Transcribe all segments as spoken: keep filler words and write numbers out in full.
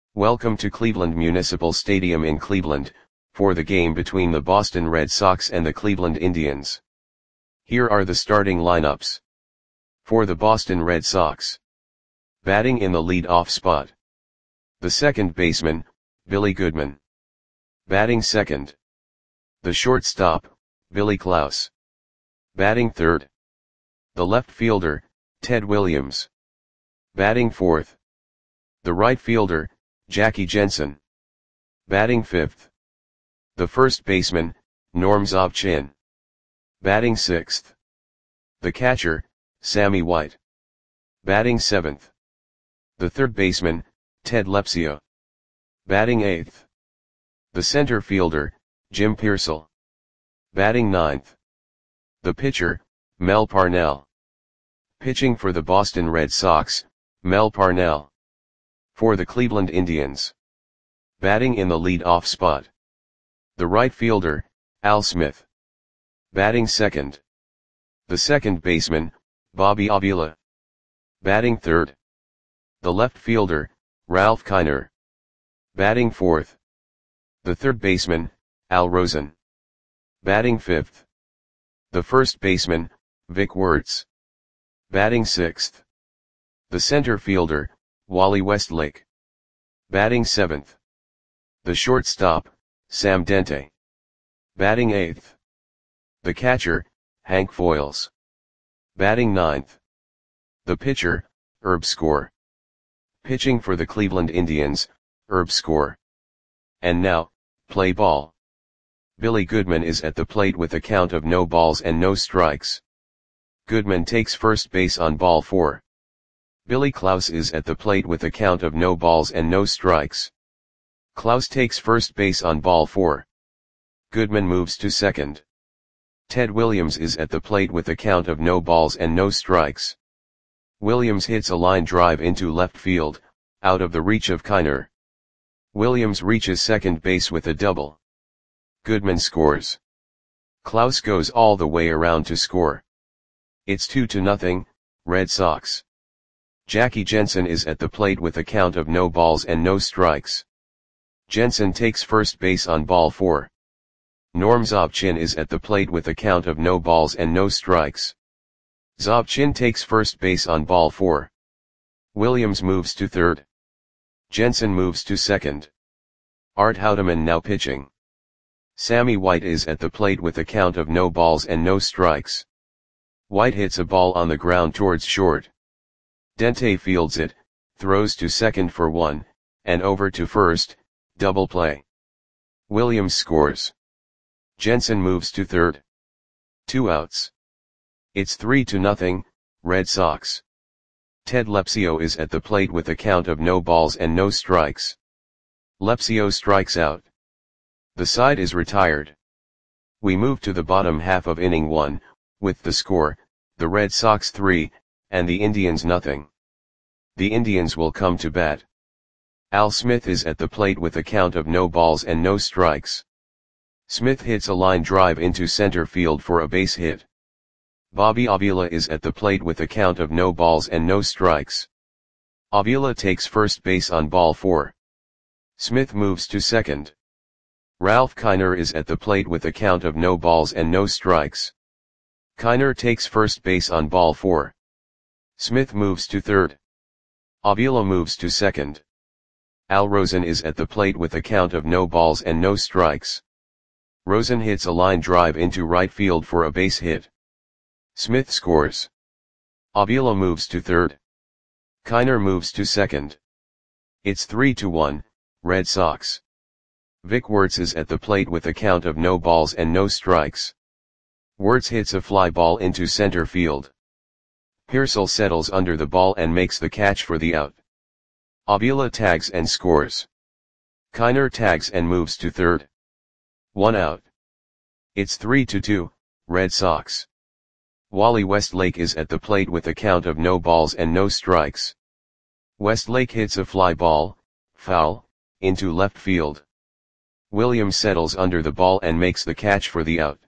Welcome to Cleveland Municipal Stadium in Cleveland, for the game between the Boston Red Sox and the Cleveland Indians. Here are the starting lineups. For the Boston Red Sox. Batting in the lead-off spot. The second baseman, Billy Goodman. Batting second. The shortstop, Billy Klaus. Batting third. The left fielder, Ted Williams. Batting fourth. The right fielder, Jackie Jensen. Batting fifth. The first baseman, Norm Zobchin. Batting sixth. The catcher, Sammy White. Batting seventh. The third baseman, Ted Lepsio. Batting eighth. The center fielder, Jim Piersall. Batting ninth. The pitcher, Mel Parnell. Pitching for the Boston Red Sox, Mel Parnell. For the Cleveland Indians. Batting in the lead-off spot. The right fielder, Al Smith. Batting second. The second baseman, Bobby Avila. Batting third. The left fielder, Ralph Kiner. Batting fourth. The third baseman, Al Rosen. Batting fifth. The first baseman, Vic Wertz. Batting sixth. The center fielder, Wally Westlake. Batting seventh. The shortstop, Sam Dente. Batting eighth. The catcher, Hank Foils. Batting ninth. The pitcher, Herb Score. Pitching for the Cleveland Indians, Herb Score. And now, play ball. Billy Goodman is at the plate with a count of no balls and no strikes. Goodman takes first base on ball four. Billy Klaus is at the plate with a count of no balls and no strikes. Klaus takes first base on ball four. Goodman moves to second. Ted Williams is at the plate with a count of no balls and no strikes. Williams hits a line drive into left field, out of the reach of Kiner. Williams reaches second base with a double. Goodman scores. Klaus goes all the way around to score. It's two to nothing, Red Sox. Jackie Jensen is at the plate with a count of no balls and no strikes. Jensen takes first base on ball four. Norm Zobchin is at the plate with a count of no balls and no strikes. Zobchin takes first base on ball four. Williams moves to third. Jensen moves to second. Art Houdeman now pitching. Sammy White is at the plate with a count of no balls and no strikes. White hits a ball on the ground towards short. Dente fields it, throws to second for one, and over to first, double play. Williams scores. Jensen moves to third. Two outs. It's three to nothing, Red Sox. Ted Lepsio is at the plate with a count of no balls and no strikes. Lepsio strikes out. The side is retired. We move to the bottom half of inning one, with the score, the Red Sox three, and the Indians nothing. The Indians will come to bat. Al Smith is at the plate with a count of no balls and no strikes. Smith hits a line drive into center field for a base hit. Bobby Avila is at the plate with a count of no balls and no strikes. Avila takes first base on ball four. Smith moves to second. Ralph Kiner is at the plate with a count of no balls and no strikes. Kiner takes first base on ball four. Smith moves to third. Avila moves to second. Al Rosen is at the plate with a count of no balls and no strikes. Rosen hits a line drive into right field for a base hit. Smith scores. Avila moves to third. Kiner moves to second. It's three to one, Red Sox. Vic Wertz is at the plate with a count of no balls and no strikes. Wertz hits a fly ball into center field. Piersall settles under the ball and makes the catch for the out. Avila tags and scores. Kiner tags and moves to third. One out. It's three to two, Red Sox. Wally Westlake is at the plate with a count of no balls and no strikes. Westlake hits a fly ball, foul, into left field. Williams settles under the ball and makes the catch for the out.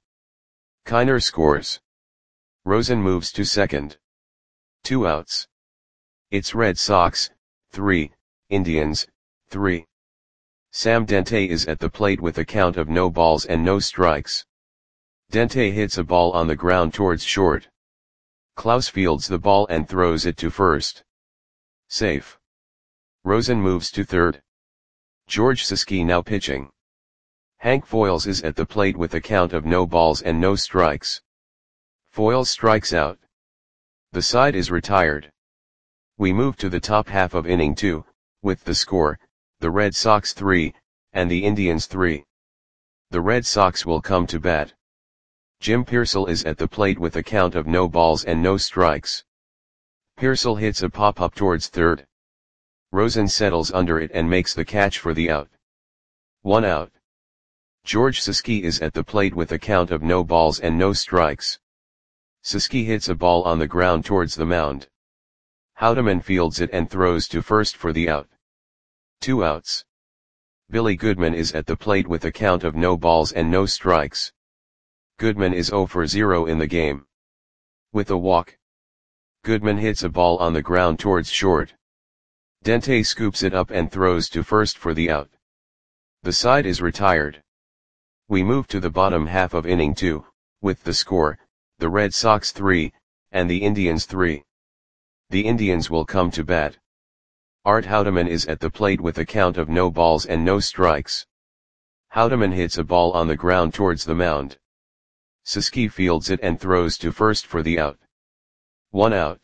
Kiner scores. Rosen moves to second. Two outs. It's Red Sox, three, Indians, three. Sam Dente is at the plate with a count of no balls and no strikes. Dente hits a ball on the ground towards short. Klaus fields the ball and throws it to first. Safe. Rosen moves to third. George Suski now pitching. Hank Foyles is at the plate with a count of no balls and no strikes. Foyles strikes out. The side is retired. We move to the top half of inning two, with the score, the Red Sox three, and the Indians three. The Red Sox will come to bat. Jim Piersall is at the plate with a count of no balls and no strikes. Piersall hits a pop-up towards third. Rosen settles under it and makes the catch for the out. One out. George Suski is at the plate with a count of no balls and no strikes. Suski hits a ball on the ground towards the mound. Houdeman fields it and throws to first for the out. Two outs. Billy Goodman is at the plate with a count of no balls and no strikes. Goodman is zero for zero in the game. With a walk. Goodman hits a ball on the ground towards short. Dente scoops it up and throws to first for the out. The side is retired. We move to the bottom half of inning two, with the score, the Red Sox three, and the Indians three. The Indians will come to bat. Art Houdeman is at the plate with a count of no balls and no strikes. Houdeman hits a ball on the ground towards the mound. Suski fields it and throws to first for the out. One out.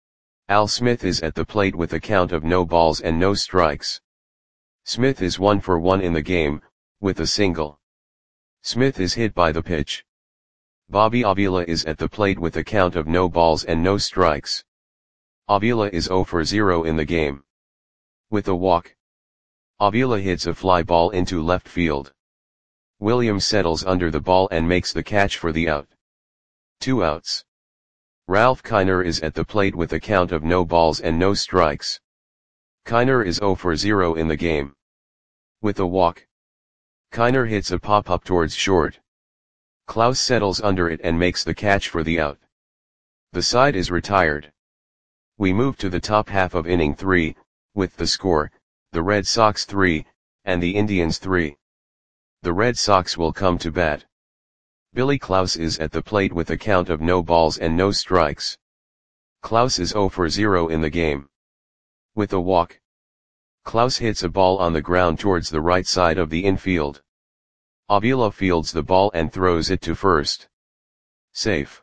Al Smith is at the plate with a count of no balls and no strikes. Smith is one for one in the game, with a single. Smith is hit by the pitch. Bobby Avila is at the plate with a count of no balls and no strikes. Avila is zero for zero in the game. With a walk. Avila hits a fly ball into left field. Williams settles under the ball and makes the catch for the out. Two outs. Ralph Kiner is at the plate with a count of no balls and no strikes. Kiner is zero for zero in the game. With a walk. Kiner hits a pop-up towards short. Klaus settles under it and makes the catch for the out. The side is retired. We move to the top half of inning three, with the score, the Red Sox three, and the Indians three. The Red Sox will come to bat. Billy Klaus is at the plate with a count of no balls and no strikes. Klaus is zero for zero in the game. With a walk. Klaus hits a ball on the ground towards the right side of the infield. Avila fields the ball and throws it to first. Safe.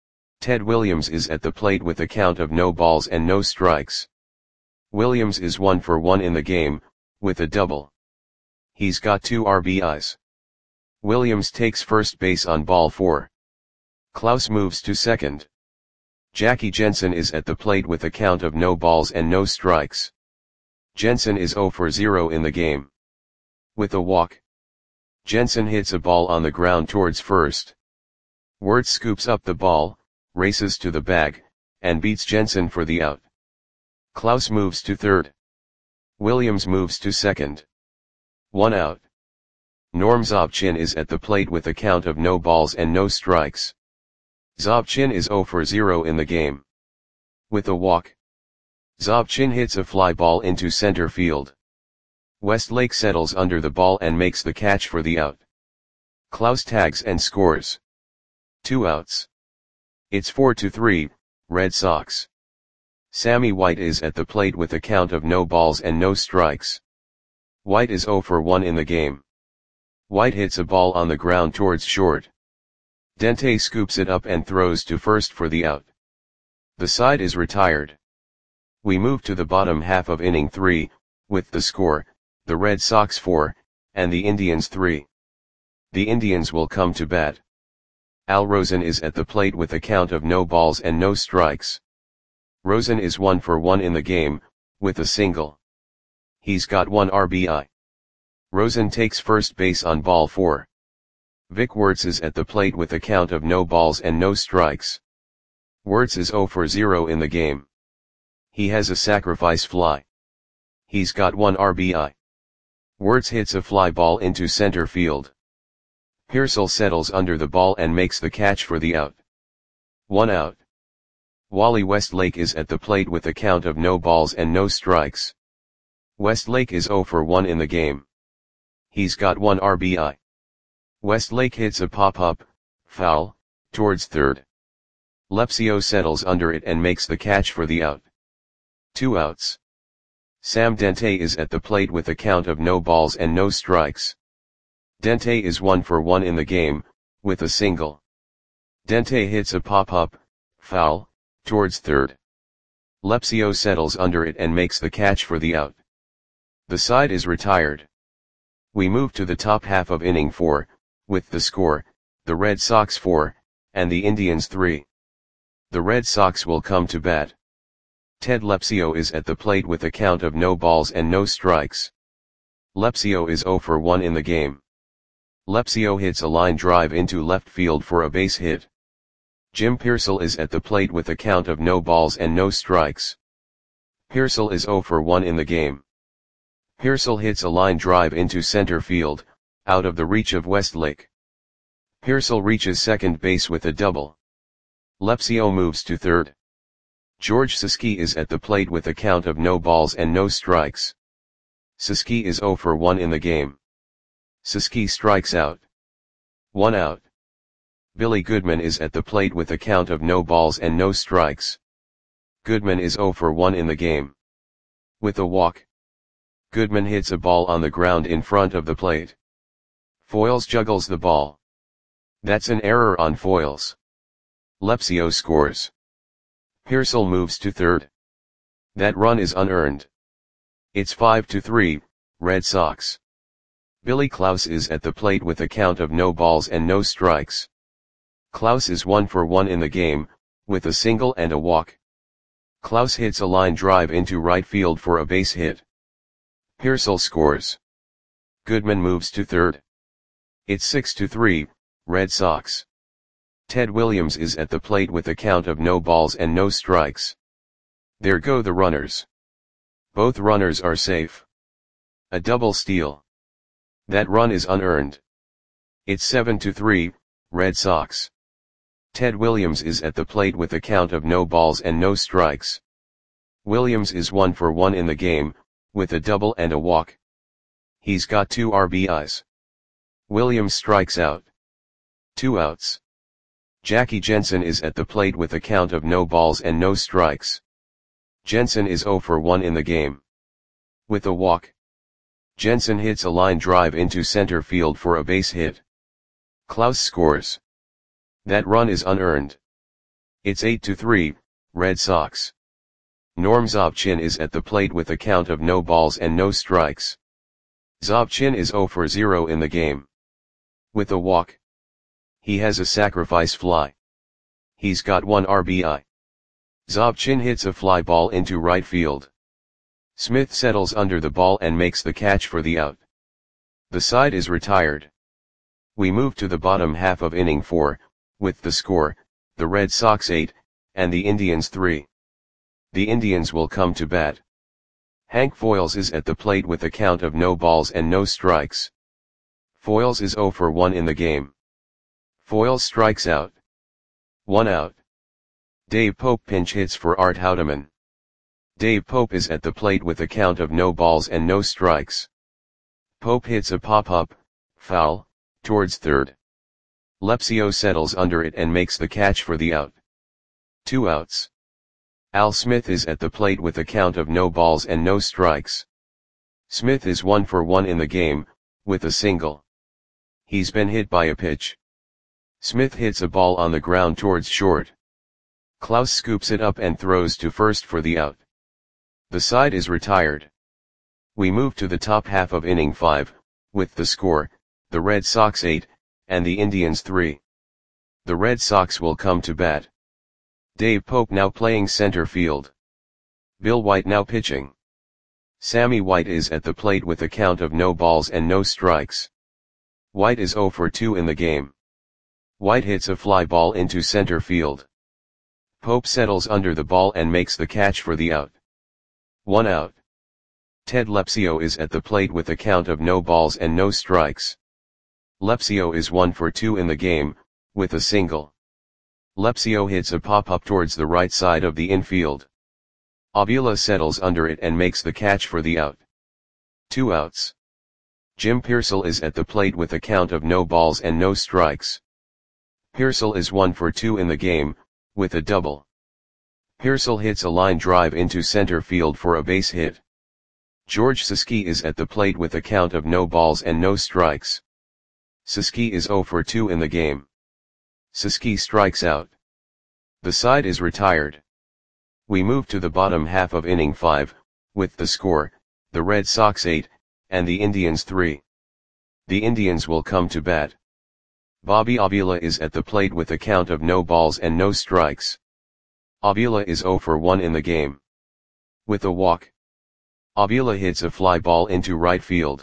Ted Williams is at the plate with a count of no balls and no strikes. Williams is one for one in the game, with a double. He's got two R B Is. Williams takes first base on ball four. Klaus moves to second. Jackie Jensen is at the plate with a count of no balls and no strikes. Jensen is zero for zero in the game. With a walk. Jensen hits a ball on the ground towards first. Wirtz scoops up the ball, races to the bag, and beats Jensen for the out. Klaus moves to third. Williams moves to second. One out. Norm Zobchin is at the plate with a count of no balls and no strikes. Zobchin is zero for zero in the game. With a walk. Zobchin hits a fly ball into center field. Westlake settles under the ball and makes the catch for the out. Klaus tags and scores. Two outs. It's four to three, Red Sox. Sammy White is at the plate with a count of no balls and no strikes. White is zero for one in the game. White hits a ball on the ground towards short. Dente scoops it up and throws to first for the out. The side is retired. We move to the bottom half of inning three, with the score, the Red Sox four, and the Indians three. The Indians will come to bat. Al Rosen is at the plate with a count of no balls and no strikes. Rosen is one for one in the game, with a single. He's got one R B I. Rosen takes first base on ball four. Vic Wirtz is at the plate with a count of no balls and no strikes. Wirtz is zero for zero in the game. He has a sacrifice fly. He's got one R B I. Wirtz hits a fly ball into center field. Piersall settles under the ball and makes the catch for the out. One out. Wally Westlake is at the plate with a count of no balls and no strikes. Westlake is zero for one in the game. He's got one R B I. Westlake hits a pop-up, foul, towards third. Lepsio settles under it and makes the catch for the out. Two outs. Sam Dente is at the plate with a count of no balls and no strikes. Dente is one for one in the game, with a single. Dente hits a pop-up, foul, towards third. Lepsio settles under it and makes the catch for the out. The side is retired. We move to the top half of inning four, with the score, the Red Sox four, and the Indians three. The Red Sox will come to bat. Ted Lepsio is at the plate with a count of no balls and no strikes. Lepsio is zero for one in the game. Lepsio hits a line drive into left field for a base hit. Jim Pearsall is at the plate with a count of no balls and no strikes. Pearsall is zero for one in the game. Pearsall hits a line drive into center field, out of the reach of Westlake. Pearsall reaches second base with a double. Lepsio moves to third. George Siskey is at the plate with a count of no balls and no strikes. Siskey is zero for one in the game. Siskey strikes out. One out. Billy Goodman is at the plate with a count of no balls and no strikes. Goodman is zero for one in the game. With a walk. Goodman hits a ball on the ground in front of the plate. Foyles juggles the ball. That's an error on Foyles. Lepsio scores. Pearsall moves to third. That run is unearned. It's five to three, Red Sox. Billy Klaus is at the plate with a count of no balls and no strikes. Klaus is one for one in the game, with a single and a walk. Klaus hits a line drive into right field for a base hit. Pearsall scores. Goodman moves to third. It's six to three, Red Sox. Ted Williams is at the plate with a count of no balls and no strikes. There go the runners. Both runners are safe. A double steal. That run is unearned. It's seven to three, Red Sox. Ted Williams is at the plate with a count of no balls and no strikes. Williams is one for one in the game, with a double and a walk. He's got two R B Is. Williams strikes out. Two outs. Jackie Jensen is at the plate with a count of no balls and no strikes. Jensen is zero for one in the game. With a walk. Jensen hits a line drive into center field for a base hit. Klaus scores. That run is unearned. It's eight to three, Red Sox. Norm Zobchin is at the plate with a count of no balls and no strikes. Zobchin is zero for zero in the game. With a walk. He has a sacrifice fly. He's got one R B I. Zobchin hits a fly ball into right field. Smith settles under the ball and makes the catch for the out. The side is retired. We move to the bottom half of inning four, with the score, the Red Sox eight, and the Indians three. The Indians will come to bat. Hank Foyles is at the plate with a count of no balls and no strikes. Foyles is zero for one in the game. Foyles strikes out. One out. Dave Pope pinch hits for Art Houdeman. Dave Pope is at the plate with a count of no balls and no strikes. Pope hits a pop-up, foul, towards third. Lepsio settles under it and makes the catch for the out. Two outs. Al Smith is at the plate with a count of no balls and no strikes. Smith is one for one in the game, with a single. He's been hit by a pitch. Smith hits a ball on the ground towards short. Klaus scoops it up and throws to first for the out. The side is retired. We move to the top half of inning five, with the score, the Red Sox eight, and the Indians three. The Red Sox will come to bat. Dave Pope now playing center field. Bill White now pitching. Sammy White is at the plate with a count of no balls and no strikes. White is zero for two in the game. White hits a fly ball into center field. Pope settles under the ball and makes the catch for the out. One out. Ted Lepsio is at the plate with a count of no balls and no strikes. Lepsio is one for two in the game, with a single. Lepsio hits a pop-up towards the right side of the infield. Avila settles under it and makes the catch for the out. Two outs. Jim Pearsall is at the plate with a count of no balls and no strikes. Pearsall is one for two in the game, with a double. Pearsall hits a line drive into center field for a base hit. George Suski is at the plate with a count of no balls and no strikes. Suski is zero for two in the game. Suski strikes out. The side is retired. We move to the bottom half of inning five, with the score, the Red Sox eight, and the Indians three. The Indians will come to bat. Bobby Avila is at the plate with a count of no balls and no strikes. Avila is zero for one in the game. With a walk. Avila hits a fly ball into right field.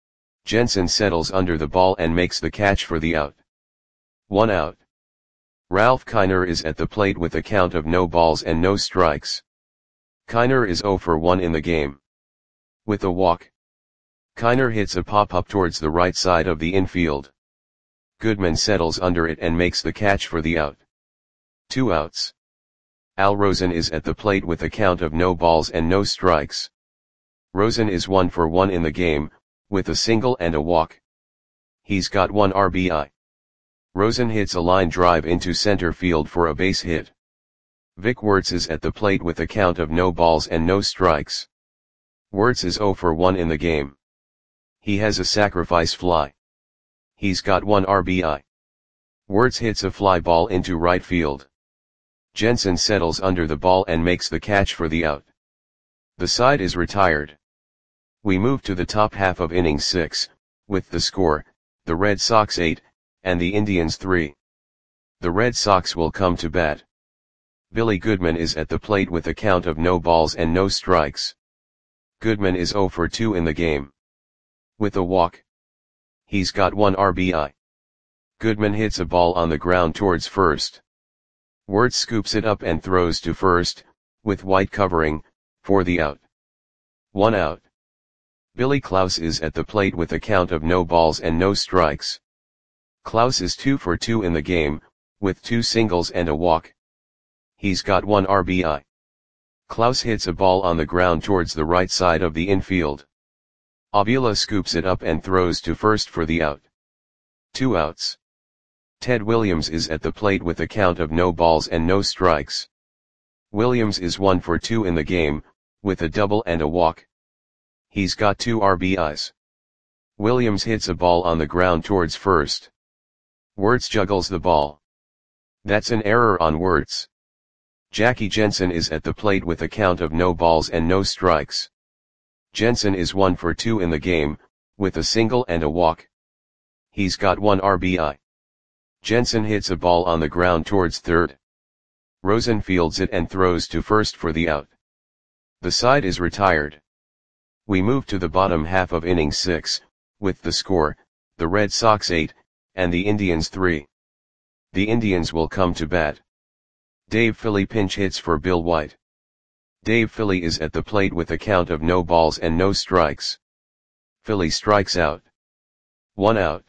Jensen settles under the ball and makes the catch for the out. One out. Ralph Kiner is at the plate with a count of no balls and no strikes. Kiner is zero for one in the game. With a walk. Kiner hits a pop-up towards the right side of the infield. Goodman settles under it and makes the catch for the out. Two outs. Al Rosen is at the plate with a count of no balls and no strikes. Rosen is one for one in the game, with a single and a walk. He's got one R B I. Rosen hits a line drive into center field for a base hit. Vic Wertz is at the plate with a count of no balls and no strikes. Wertz is zero for one in the game. He has a sacrifice fly. He's got one R B I. Wertz hits a fly ball into right field. Jensen settles under the ball and makes the catch for the out. The side is retired. We move to the top half of inning six, with the score, the Red Sox eight, and the Indians three. The Red Sox will come to bat. Billy Goodman is at the plate with a count of no balls and no strikes. Goodman is zero for two in the game. With a walk. He's got one R B I. Goodman hits a ball on the ground towards first. Wertz scoops it up and throws to first, with White covering, for the out. One out. Billy Klaus is at the plate with a count of no balls and no strikes. Klaus is two for two in the game, with two singles and a walk. He's got one R B I. Klaus hits a ball on the ground towards the right side of the infield. Avila scoops it up and throws to first for the out. Two outs. Ted Williams is at the plate with a count of no balls and no strikes. Williams is one for two in the game, with a double and a walk. He's got two R B Is. Williams hits a ball on the ground towards first. Wertz juggles the ball. That's an error on Wertz. Jackie Jensen is at the plate with a count of no balls and no strikes. Jensen is one for two in the game, with a single and a walk. He's got one R B I. Jensen hits a ball on the ground towards third. Rosen fields it and throws to first for the out. The side is retired. We move to the bottom half of inning six, with the score, the Red Sox eight, and the Indians three. The Indians will come to bat. Dave Philly pinch hits for Bill White. Dave Philly is at the plate with a count of no balls and no strikes. Philly strikes out. One out.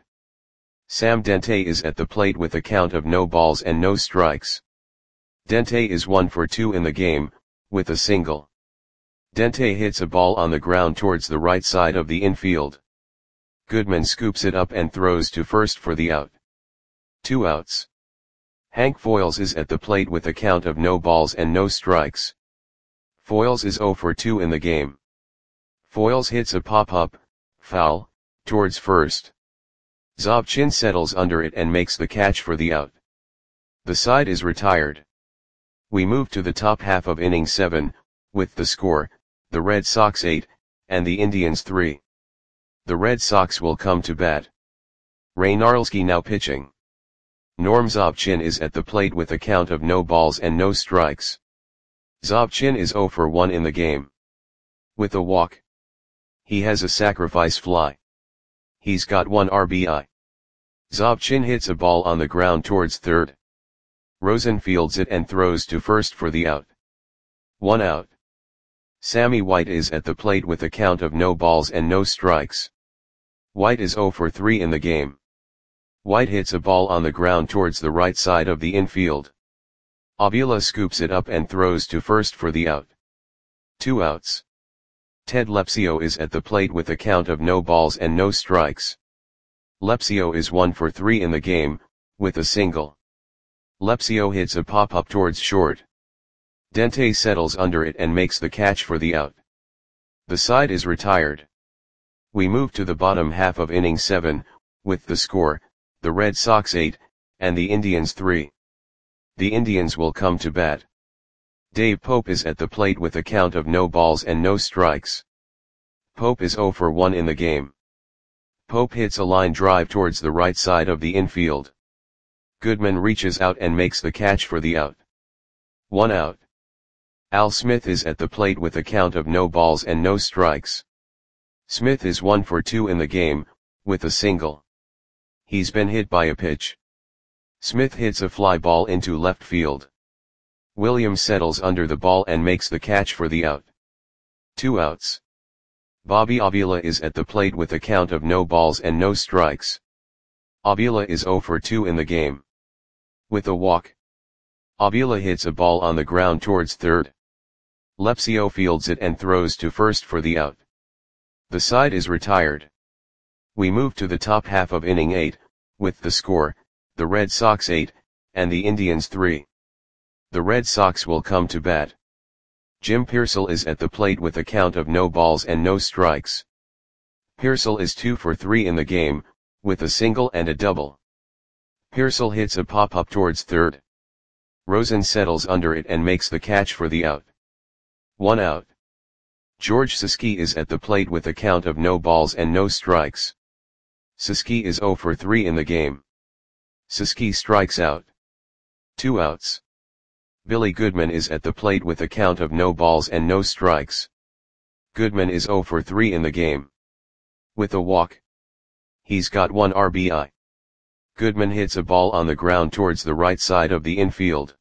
Sam Dente is at the plate with a count of no balls and no strikes. Dente is one for two in the game, with a single. Dente hits a ball on the ground towards the right side of the infield. Goodman scoops it up and throws to first for the out. Two outs. Hank Foils is at the plate with a count of no balls and no strikes. Foils is zero for two in the game. Foils hits a pop-up, foul, towards first. Zobchin settles under it and makes the catch for the out. The side is retired. We move to the top half of inning seven, with the score, the Red Sox eight, and the Indians three. The Red Sox will come to bat. Ray Narlski now pitching. Norm Zobchin is at the plate with a count of no balls and no strikes. Zobchin is zero for one in the game. With a walk. He has a sacrifice fly. He's got one R B I. Zobchin hits a ball on the ground towards third. Rosen fields it and throws to first for the out. One out. Sammy White is at the plate with a count of no balls and no strikes. White is zero for three in the game. White hits a ball on the ground towards the right side of the infield. Avila scoops it up and throws to first for the out. Two outs. Ted Lepsio is at the plate with a count of no balls and no strikes. Lepsio is one for three in the game, with a single. Lepsio hits a pop-up towards short. Dente settles under it and makes the catch for the out. The side is retired. We move to the bottom half of inning seven, with the score, the Red Sox eight, and the Indians three. The Indians will come to bat. Dave Pope is at the plate with a count of no balls and no strikes. Pope is zero for one in the game. Pope hits a line drive towards the right side of the infield. Goodman reaches out and makes the catch for the out. One out. Al Smith is at the plate with a count of no balls and no strikes. Smith is one for two in the game, with a single. He's been hit by a pitch. Smith hits a fly ball into left field. Williams settles under the ball and makes the catch for the out. Two outs. Bobby Avila is at the plate with a count of no balls and no strikes. Avila is zero for two in the game. With a walk. Avila hits a ball on the ground towards third. Lepsio fields it and throws to first for the out. The side is retired. We move to the top half of inning eight, with the score, the Red Sox eight, and the Indians three. The Red Sox will come to bat. Jim Piersall is at the plate with a count of no balls and no strikes. Piersall is two for three in the game, with a single and a double. Piersall hits a pop-up towards third. Rosen settles under it and makes the catch for the out. One out. George Siski is at the plate with a count of no balls and no strikes. Siski is zero for three in the game. Siski strikes out. Two outs. Billy Goodman is at the plate with a count of no balls and no strikes. Goodman is zero for three in the game. With a walk. He's got one R B I. Goodman hits a ball on the ground towards the right side of the infield.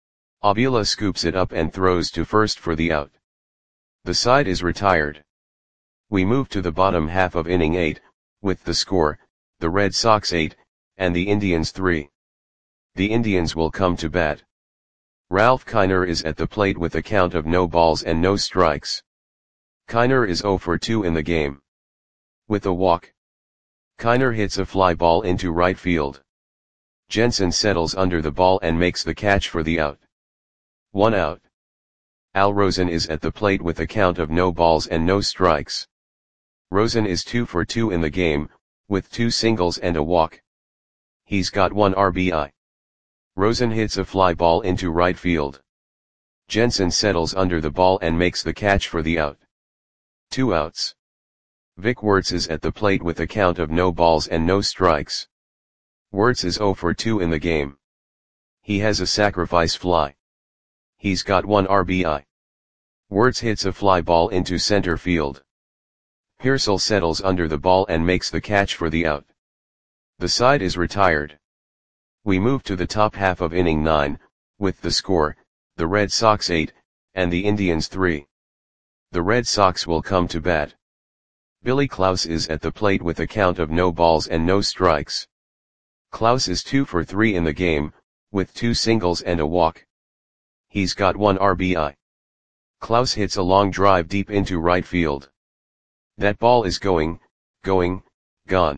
Avila scoops it up and throws to first for the out. The side is retired. We move to the bottom half of inning eight, with the score, the Red Sox eight, and the Indians three. The Indians will come to bat. Ralph Kiner is at the plate with a count of no balls and no strikes. Kiner is zero for two in the game. With a walk. Kiner hits a fly ball into right field. Jensen settles under the ball and makes the catch for the out. One out. Al Rosen is at the plate with a count of no balls and no strikes. Rosen is two for two in the game, with two singles and a walk. He's got one R B I. Rosen hits a fly ball into right field. Jensen settles under the ball and makes the catch for the out. Two outs. Vic Wertz is at the plate with a count of no balls and no strikes. Wertz is zero for two in the game. He has a sacrifice fly. He's got one R B I. Wertz hits a fly ball into center field. Piersall settles under the ball and makes the catch for the out. The side is retired. We move to the top half of inning nine, with the score, the Red Sox eight, and the Indians three. The Red Sox will come to bat. Billy Klaus is at the plate with a count of no balls and no strikes. Klaus is two for three in the game, with two singles and a walk. He's got one R B I. Klaus hits a long drive deep into right field. That ball is going, going, gone.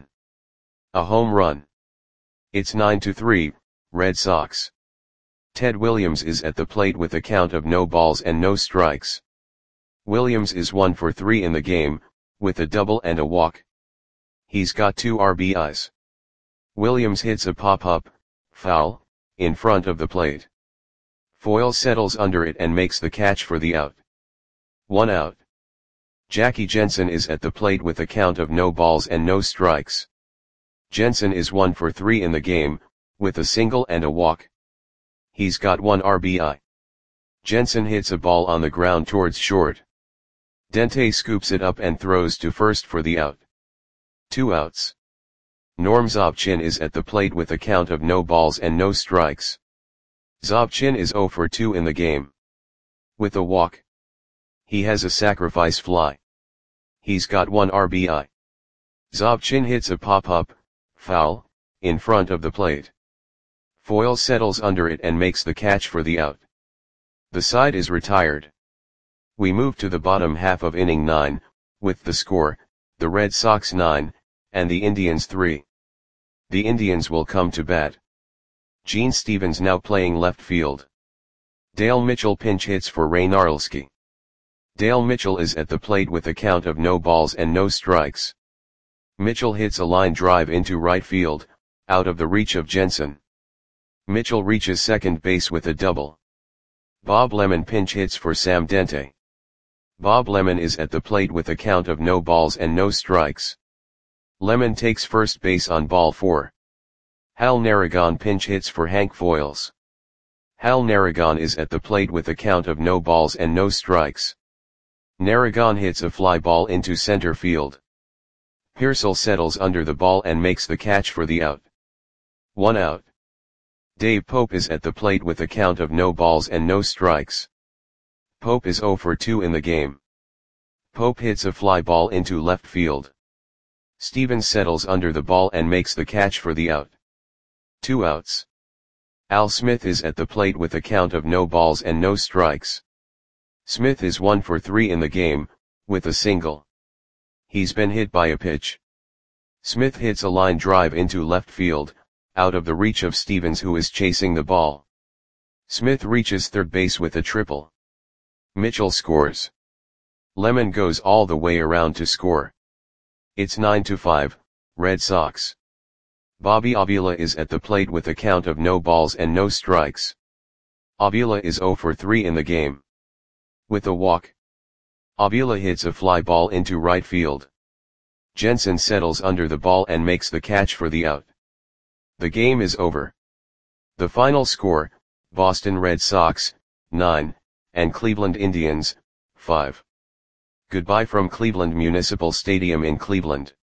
A home run. It's nine to three, Red Sox. Ted Williams is at the plate with a count of no balls and no strikes. Williams is one for three in the game, with a double and a walk. He's got two R B Is. Williams hits a pop-up, foul, in front of the plate. Foyle settles under it and makes the catch for the out. One out. Jackie Jensen is at the plate with a count of no balls and no strikes. Jensen is one for three in the game, with a single and a walk. He's got one R B I. Jensen hits a ball on the ground towards short. Dente scoops it up and throws to first for the out. Two outs. Norm Zobchin is at the plate with a count of no balls and no strikes. Zobchin is zero for two in the game. With a walk. He has a sacrifice fly. He's got one R B I. Zobchin hits a pop-up, foul, in front of the plate. Foyle settles under it and makes the catch for the out. The side is retired. We move to the bottom half of inning nine, with the score, the Red Sox nine, and the Indians three. The Indians will come to bat. Gene Stevens now playing left field. Dale Mitchell pinch hits for Ray Narleski. Dale Mitchell is at the plate with a count of no balls and no strikes. Mitchell hits a line drive into right field, out of the reach of Jensen. Mitchell reaches second base with a double. Bob Lemon pinch hits for Sam Dente. Bob Lemon is at the plate with a count of no balls and no strikes. Lemon takes first base on ball four. Hal Narragon pinch hits for Hank Foiles. Hal Narragon is at the plate with a count of no balls and no strikes. Narragon hits a fly ball into center field. Pearsall settles under the ball and makes the catch for the out. One out. Dave Pope is at the plate with a count of no balls and no strikes. Pope is oh for two in the game. Pope hits a fly ball into left field. Stevens settles under the ball and makes the catch for the out. Two outs. Al Smith is at the plate with a count of no balls and no strikes. Smith is one for three in the game, with a single. He's been hit by a pitch. Smith hits a line drive into left field, out of the reach of Stevens, who is chasing the ball. Smith reaches third base with a triple. Mitchell scores. Lemon goes all the way around to score. It's nine to five, Red Sox. Bobby Avila is at the plate with a count of no balls and no strikes. Avila is oh for three in the game. With a walk, Avila hits a fly ball into right field. Jensen settles under the ball and makes the catch for the out. The game is over. The final score, Boston Red Sox, nine, and Cleveland Indians, five. Goodbye from Cleveland Municipal Stadium in Cleveland.